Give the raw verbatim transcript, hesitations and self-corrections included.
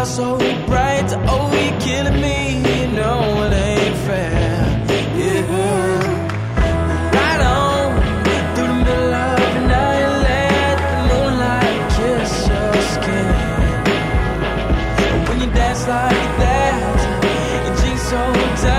so bright. Oh, you're killing me. You know it ain't fair. Yeah. Right on through the middle of the night, let the moonlight kiss your skin. And when you dance like that, your jeans so tight.